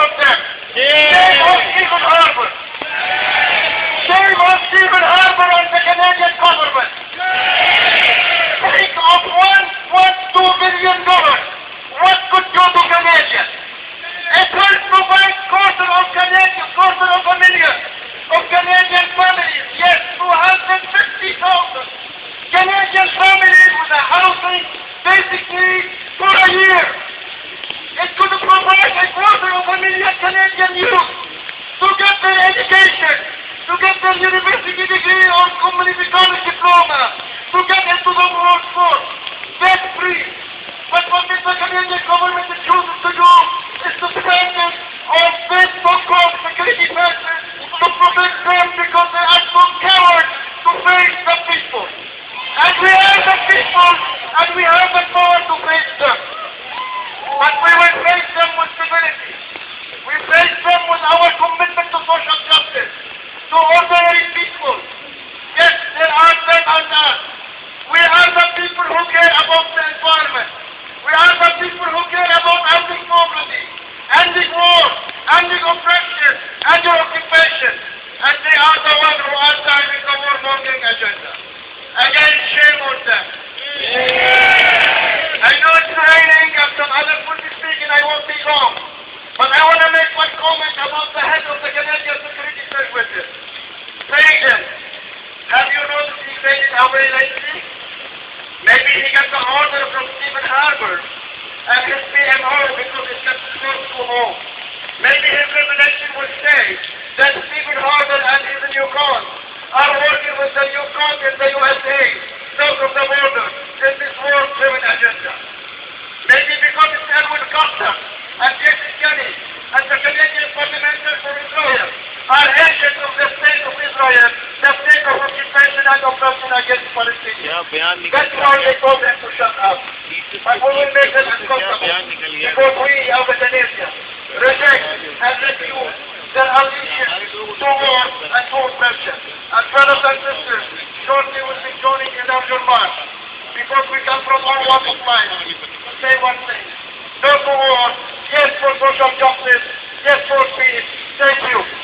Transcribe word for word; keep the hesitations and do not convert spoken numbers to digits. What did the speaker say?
of them. Shame on Stephen Harper. Shame on Stephen Harper and the Canadian government. Think of one point two billion dollars. What could go to Canadians? It will provide quarter of Canadian, quarter of a million of Canadian families. Yes, two hundred fifty thousand Canadian families with a housing basic needs for a year. It could provide a quarter of a million Canadian youth to get their education, to get their university degree or community college diploma, to get into the workforce, debt free. But what the Canadian government chooses to do is to spend it on this so-called security measures to protect them because they are so cowards to face the people. And we are the people, and we have the power to face them. But we will face them with civility. We face them with our commitment to social justice, to ordinary people. Yes, there are them and us. We are the people who care about the environment. We are the people who care about ending poverty, ending war, ending oppression, ending occupation. And they are the ones who are driving the warmongering agenda. Again, shame on them. I know it's raining and some others will be speaking, I won't be long. But I want to make one comment about the head of the Canadian Security Services. Saying this, have you noticed he faded away lately? Maybe he got the order from Stephen Harper and his P M O because it's got close to home. Maybe his revelation will say that Stephen Harper and his Yukon are working with the Yukon in the U S A, south of the border, in this war-driven agenda. Maybe because it's Edwin Costa and Jason Kenney and the Canadian Parliamentary for Israel are agents of the state of Israel, the state of occupation and oppression against Palestinians. That's why they told them to shut up. But we will make them uncomfortable because we, our Canadians, reject and refuse their ambition to war and to oppression. And brothers and sisters, shortly we'll be joining in our march because we come from all walks of life to say one thing. No to war, yes for social justice, yes for peace. Thank you.